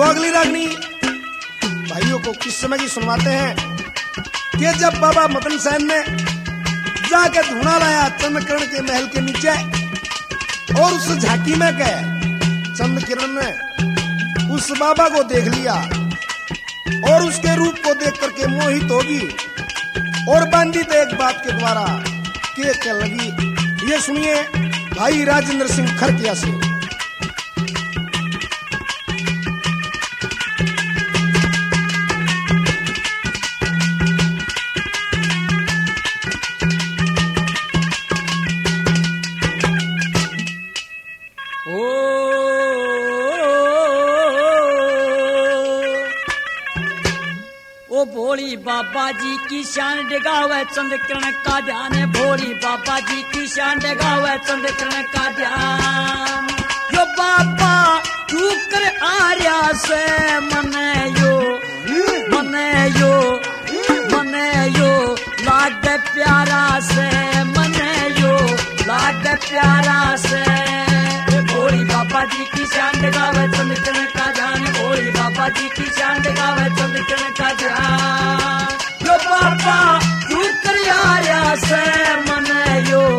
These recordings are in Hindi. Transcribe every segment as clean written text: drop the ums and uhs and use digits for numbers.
अगली रागनी भाइयों को किस समय की सुनवाते हैं कि जब बाबा मदन सेन ने जाके धूना लाया चंद्रकिरण के महल के नीचे और उस झांकी में गए, चंद्रकिरण ने उस बाबा को देख लिया और उसके रूप को देख करके मोहित होगी और बांधित एक बात के द्वारा के लगी। ये सुनिए भाई राजेंद्र सिंह खरकिया से। भोली बाबा जी की शान डगावे चंद्रकिरण का ध्यान है, भोली बाबा जी की शान डगावे चंद्रकिरण का ध्यान। यो बाबा तू कर आर्या से मने यो लागे प्यारा से, मने यो लागे प्यारा से। भोली बाबा जी की शान डगावे चंद्रकिरण का ध्यान, भोली बाबा जी की शान डगावे चंद्रकिरण का ध्यान। यो बाबा तू कर आर्या से मने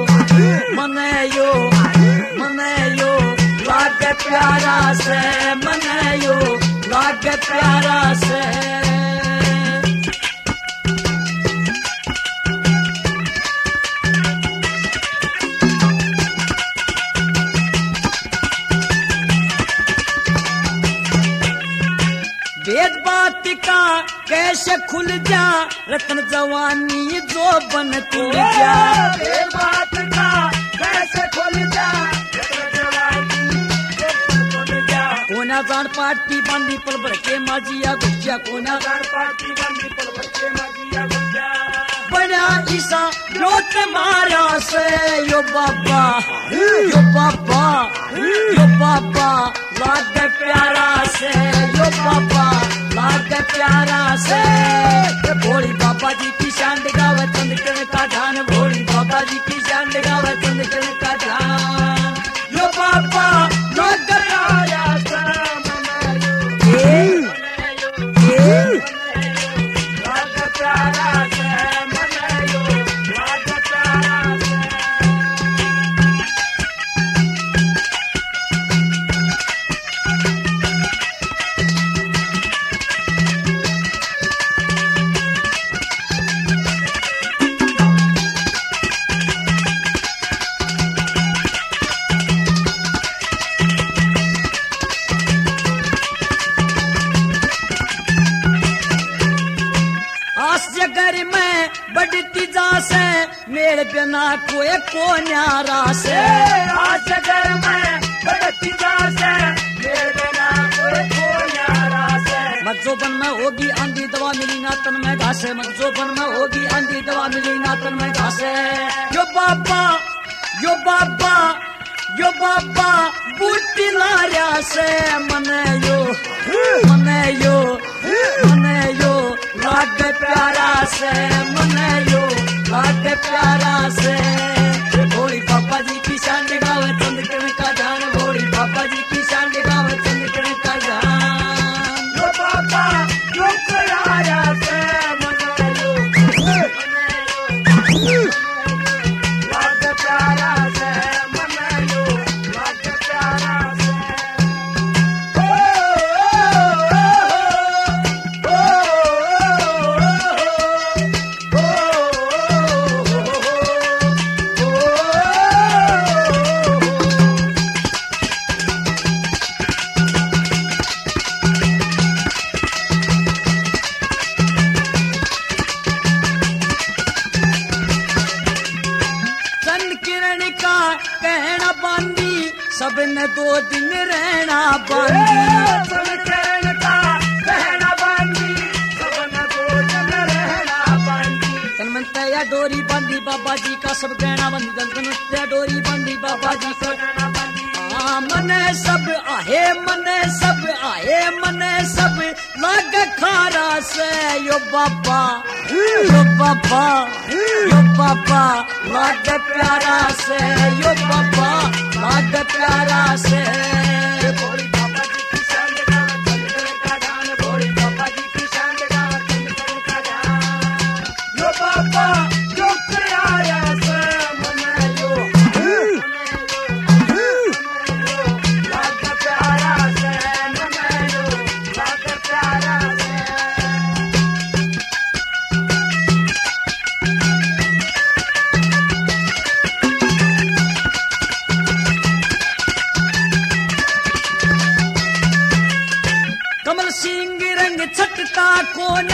यो लागे प्यारा से, मने यो लागे प्यारा से। वेद बात का कैसे खुल जा रतन जवानी जो बन तुल जा, वेद बात का कैसे खुल जा रतन जवानी जो बन तुल जा। कोना जान पार्टी बांधी पल भर के माजिया गुज्जा, कोना जान पार्टी बांधी पल भर के माजिया गुज्जा। बड़ा ईसा रोट मारा से यो बाबा लागे प्यारा से, यो बाबा लागे प्यारा से। भोली बाबा जी की शान डगावे चंद्रकिरण का ध्यान, भोली बाबा जी की शान डगावे चंद्रकिरण का ध्यान। यो बाबा लागे प्यारा से, लागे प्यारा से। मेरे बिना कोई को न्यारा से, आज घर में बढ़ती जा से मेरे बिना कोई को न्यारा से। मजोबन में होगी आंधी दवा मिली ना तन में घासे, मजोबन में होगी आंधी दवा मिली ना तन में घासे। यो बाबा बूटी लारिया से मने यो लागे प्यारा से, मने यो लागे प्यारा से। भोली बाबा जी की शान डगावे चंद्रकिरण का ध्यान, भोली बाबा जी की शान डगावे चंद्रकिरण का ध्यान। यो बाबा यो कराया से मने यो लागे प्यारा से, मने यो लागे प्यारा से। कहना बांधी सबने 2 दिन रहना बांधी, चंद्रकिरण का कहना बांधी सबने 2 दिन रहना बांधी। तनमंतया डोरी बांधी बाबा जी का सब कहना बांधी, तनमंतया डोरी बांधी बाबा जी का कहना बांधी। मने सब आहे लागे खारा से यो बाबा लागे प्यारा से, यो बाबा लागे प्यारा से। भोली बाबा जी की शान डगावे चंद्रकिरण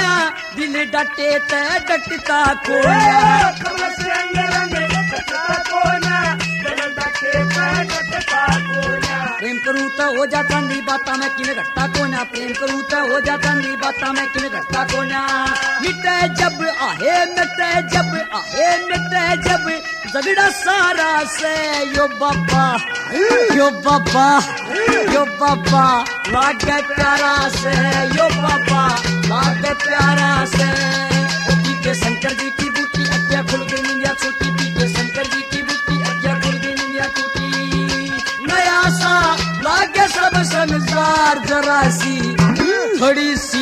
कोन्या, दिल डटे ते डटता कोन्या। कमल से अंग रंग डटता कोन्या, दिल डटे ते डटता कोन्या। प्रेम करूं तो हो जाता नी बाता में किने घटता कोन्या, प्रेम करूं तो हो जाता नी बाता में किने घटता कोन्या। मिटे जब आहे मिटे जब आहे मिटे जब झगड़ा सारा से यो बाबा यो बाबा यो बाबा लागे प्यारा से यो बाबा लागे प्यारा से। पी के शंकर जी की बूटी अज्ञा खुल गई निंदिया छूटी, पी के शंकर जी की बूटी अज्ञा खुल गई निंदिया छूटी। नया सा लागे सब संसार जरा सी थोड़ी सी